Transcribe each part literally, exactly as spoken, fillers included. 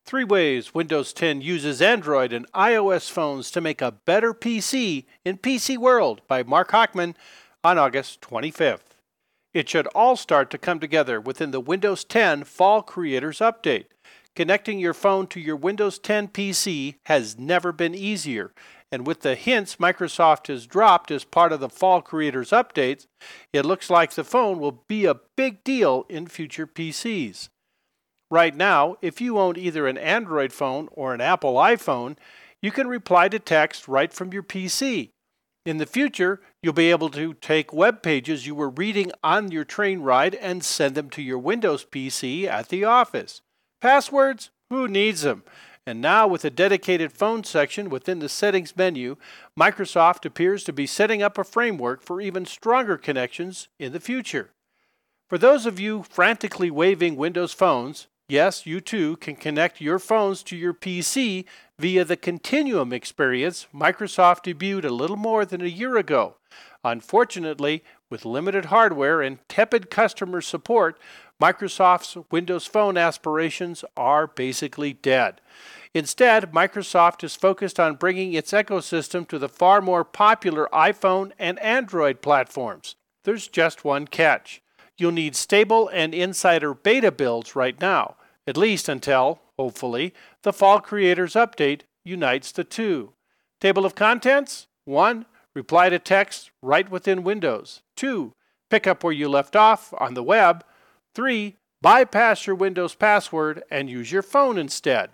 Three ways Windows ten uses Android and iOS phones to make a better P C in P C World by Mark Hochman on August twenty-fifth. It should all start to come together within the Windows ten Fall Creators Update. Connecting your phone to your Windows ten P C has never been easier, and with the hints Microsoft has dropped as part of the Fall Creators Updates, it looks like the phone will be a big deal in future P Cs. Right now, if you own either an Android phone or an Apple iPhone, you can reply to text right from your P C. In the future, you'll be able to take web pages you were reading on your train ride and send them to your Windows P C at the office. Passwords? Who needs them? And now, with a dedicated phone section within the settings menu, Microsoft appears to be setting up a framework for even stronger connections in the future. For those of you frantically waving Windows phones, yes, you too can connect your phones to your P C via the Continuum experience Microsoft debuted a little more than a year ago. Unfortunately, with limited hardware and tepid customer support, Microsoft's Windows Phone aspirations are basically dead. Instead, Microsoft is focused on bringing its ecosystem to the far more popular iPhone and Android platforms. There's just one catch. You'll need stable and insider beta builds right now, at least until, hopefully, the Fall Creators Update unites the two. Table of contents? one. Reply to text right within Windows. two. Pick up where you left off on the web. three. Bypass your Windows password and use your phone instead.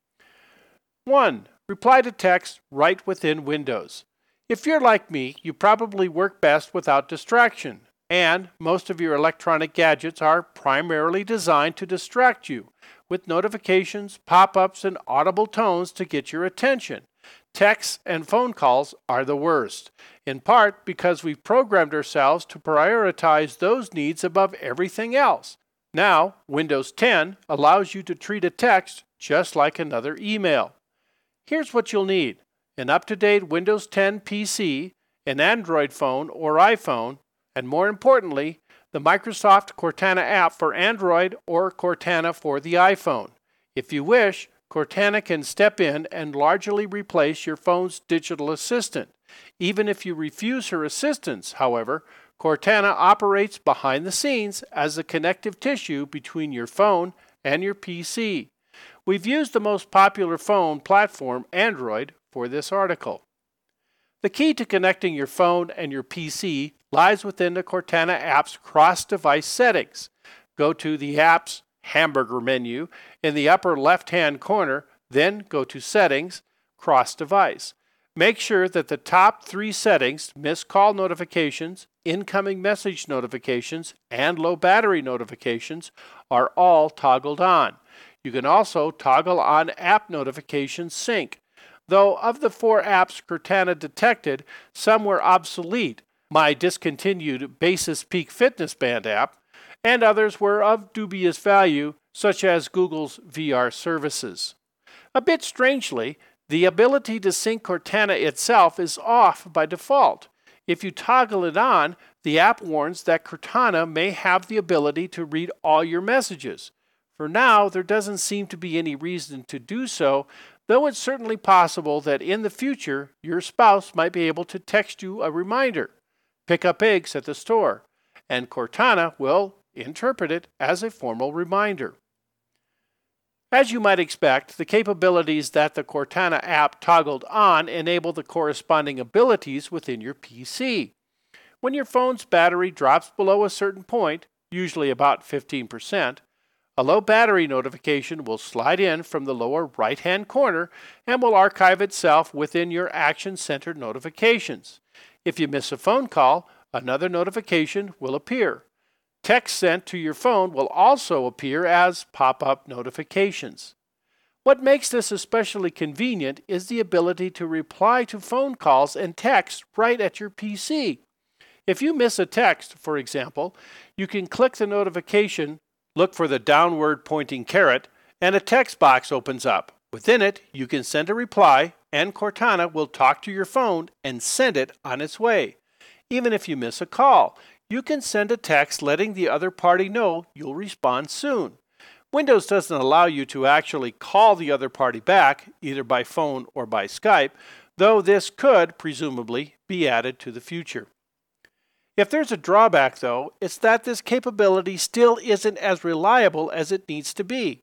one. Reply to text right within Windows. If you're like me, you probably work best without distraction. And most of your electronic gadgets are primarily designed to distract you, with notifications, pop-ups, and audible tones to get your attention. Texts and phone calls are the worst, in part because we've programmed ourselves to prioritize those needs above everything else. Now, Windows ten allows you to treat a text just like another email. Here's what you'll need: an up-to-date Windows ten P C, an Android phone or iPhone, and more importantly, the Microsoft Cortana app for Android or Cortana for the iPhone. If you wish, Cortana can step in and largely replace your phone's digital assistant. Even if you refuse her assistance, however, Cortana operates behind the scenes as a connective tissue between your phone and your P C. We've used the most popular phone platform, Android, for this article. The key to connecting your phone and your P C lies within the Cortana app's cross-device settings. Go to the app's hamburger menu in the upper left-hand corner, then go to Settings, Cross-Device. Make sure that the top three settings, missed call notifications, incoming message notifications, and low battery notifications, are all toggled on. You can also toggle on app notifications sync. Though of the four apps Cortana detected, some were obsolete, my discontinued Basis Peak Fitness Band app, and others were of dubious value, such as Google's V R services. A bit strangely, the ability to sync Cortana itself is off by default. If you toggle it on, the app warns that Cortana may have the ability to read all your messages. For now, there doesn't seem to be any reason to do so, though it's certainly possible that in the future, your spouse might be able to text you a reminder. Pick up eggs at the store, and Cortana will interpret it as a formal reminder. As you might expect, the capabilities that the Cortana app toggled on enable the corresponding abilities within your P C. When your phone's battery drops below a certain point, usually about fifteen percent, a low battery notification will slide in from the lower right-hand corner and will archive itself within your action-centered notifications. If you miss a phone call, another notification will appear. Text sent to your phone will also appear as pop-up notifications. What makes this especially convenient is the ability to reply to phone calls and texts right at your P C. If you miss a text, for example, you can click the notification, look for the downward pointing caret, and a text box opens up. Within it, you can send a reply, and Cortana will talk to your phone and send it on its way. Even if you miss a call, you can send a text letting the other party know you'll respond soon. Windows doesn't allow you to actually call the other party back, either by phone or by Skype, though this could, presumably, be added to the future. If there's a drawback, though, it's that this capability still isn't as reliable as it needs to be.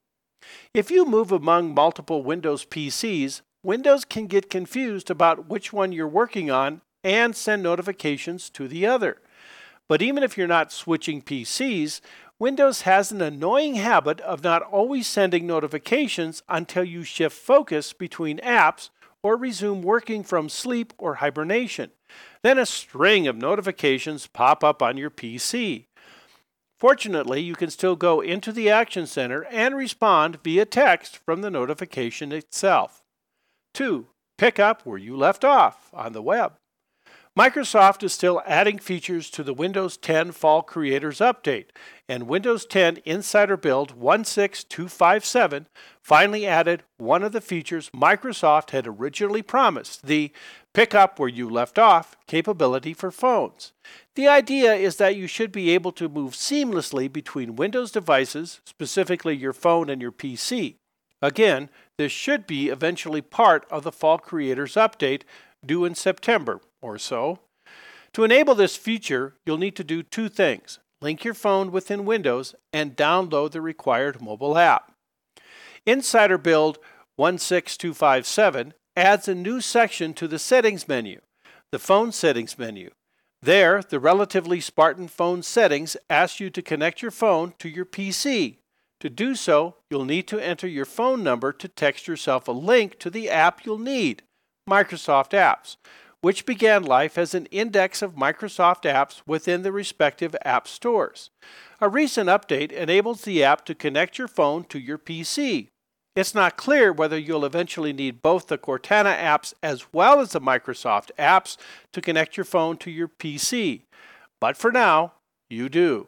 If you move among multiple Windows P Cs, Windows can get confused about which one you're working on and send notifications to the other. But even if you're not switching P Cs, Windows has an annoying habit of not always sending notifications until you shift focus between apps or resume working from sleep or hibernation. Then a string of notifications pop up on your P C. Fortunately, you can still go into the Action Center and respond via text from the notification itself. two. Pick up where you left off on the web. Microsoft is still adding features to the Windows ten Fall Creators Update, and Windows ten Insider Build one six two five seven finally added one of the features Microsoft had originally promised, the Pick Up Where You Left Off capability for phones. The idea is that you should be able to move seamlessly between Windows devices, specifically your phone and your P C. Again, this should be eventually part of the Fall Creators Update due in September or so. To enable this feature, you'll need to do two things: link your phone within Windows and download the required mobile app. Insider Build one six two five seven adds a new section to the Settings menu, the Phone Settings menu. There, the relatively Spartan phone settings ask you to connect your phone to your P C. To do so, you'll need to enter your phone number to text yourself a link to the app you'll need, Microsoft Apps, which began life as an index of Microsoft apps within the respective app stores. A recent update enables the app to connect your phone to your P C. It's not clear whether you'll eventually need both the Cortana apps as well as the Microsoft apps to connect your phone to your P C, but for now, you do.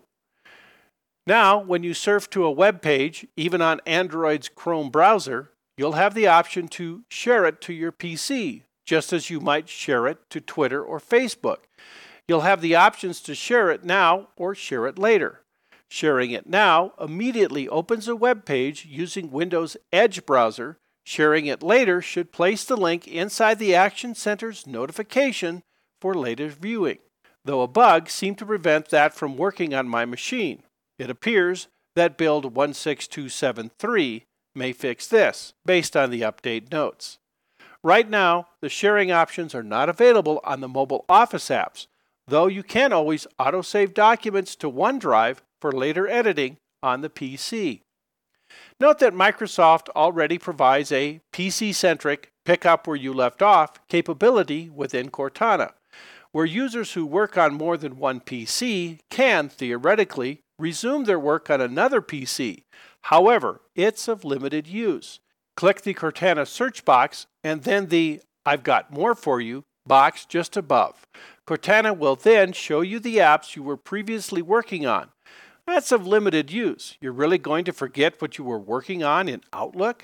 Now, when you surf to a web page, even on Android's Chrome browser, you'll have the option to share it to your P C, just as you might share it to Twitter or Facebook. You'll have the options to share it now or share it later. Sharing it now immediately opens a web page using Windows Edge browser. Sharing it later should place the link inside the Action Center's notification for later viewing, though a bug seemed to prevent that from working on my machine. It appears that build one six two seven three may fix this, based on the update notes. Right now, the sharing options are not available on the mobile Office apps, though you can always autosave documents to OneDrive for later editing on the P C. Note that Microsoft already provides a P C-centric Pick Up Where You Left Off capability within Cortana, where users who work on more than one P C can, theoretically, resume their work on another P C. However, it's of limited use. Click the Cortana search box and then the I've Got More For You box just above. Cortana will then show you the apps you were previously working on. That's of limited use. You're really going to forget what you were working on in Outlook?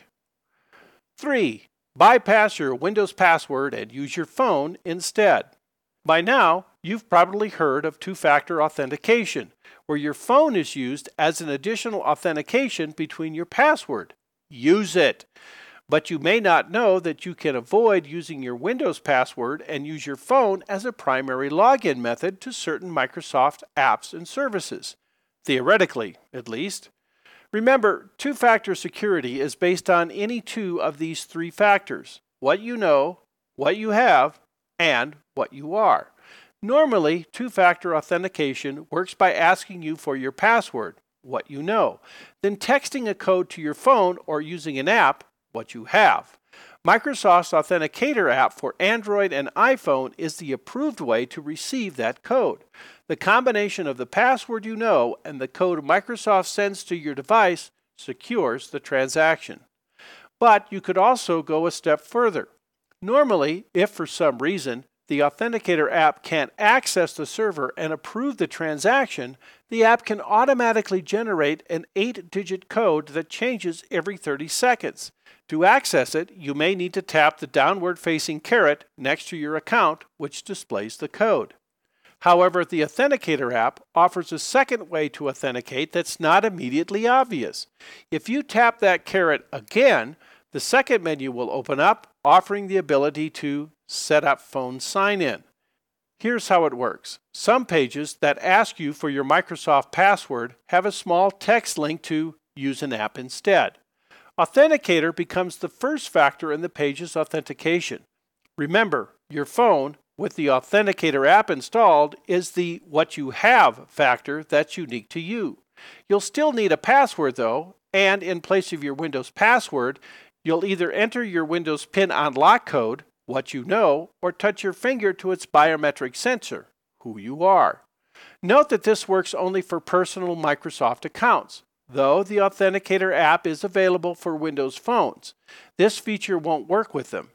three. Bypass your Windows password and use your phone instead. By now, you've probably heard of two-factor authentication, where your phone is used as an additional authentication between your password. Use it! But you may not know that you can avoid using your Windows password and use your phone as a primary login method to certain Microsoft apps and services. Theoretically, at least. Remember, two-factor security is based on any two of these three factors: what you know, what you have, and what you are. Normally, two-factor authentication works by asking you for your password, what you know, then texting a code to your phone or using an app, what you have. Microsoft's Authenticator app for Android and iPhone is the approved way to receive that code. The combination of the password you know and the code Microsoft sends to your device secures the transaction. But you could also go a step further. Normally, if for some reason the Authenticator app can't access the server and approve the transaction, the app can automatically generate an eight-digit code that changes every thirty seconds. To access it, you may need to tap the downward-facing caret next to your account, which displays the code. However, the Authenticator app offers a second way to authenticate that's not immediately obvious. If you tap that caret again, the second menu will open up, offering the ability to set up phone sign-in. Here's how it works. Some pages that ask you for your Microsoft password have a small text link to use an app instead. Authenticator becomes the first factor in the page's authentication. Remember, your phone with the Authenticator app installed is the what you have factor that's unique to you. You'll still need a password though, and in place of your Windows password, you'll either enter your Windows PIN unlock code, what you know, or touch your finger to its biometric sensor, who you are. Note that this works only for personal Microsoft accounts, though the Authenticator app is available for Windows phones. This feature won't work with them.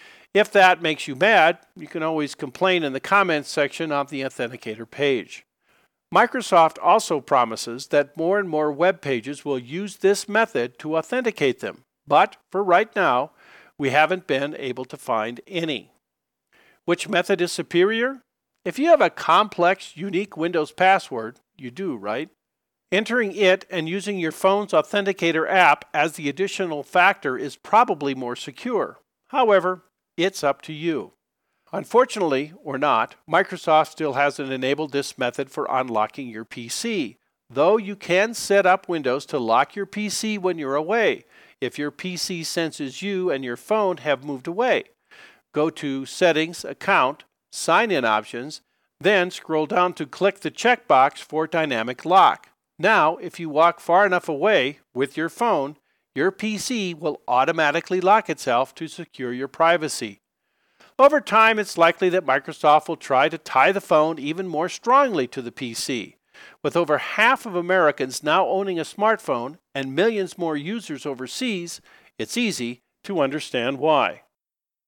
If that makes you mad, you can always complain in the comments section of the Authenticator page. Microsoft also promises that more and more web pages will use this method to authenticate them, but for right now, we haven't been able to find any. Which method is superior? If you have a complex, unique Windows password, you do, right? Entering it and using your phone's Authenticator app as the additional factor is probably more secure. However, it's up to you. Unfortunately, or not, Microsoft still hasn't enabled this method for unlocking your P C, though you can set up Windows to lock your P C when you're away, if your P C senses you and your phone have moved away. Go to Settings, Account, Sign-in Options, then scroll down to click the checkbox for Dynamic Lock. Now, if you walk far enough away with your phone, your P C will automatically lock itself to secure your privacy. Over time, it's likely that Microsoft will try to tie the phone even more strongly to the P C. With over half of Americans now owning a smartphone and millions more users overseas, it's easy to understand why.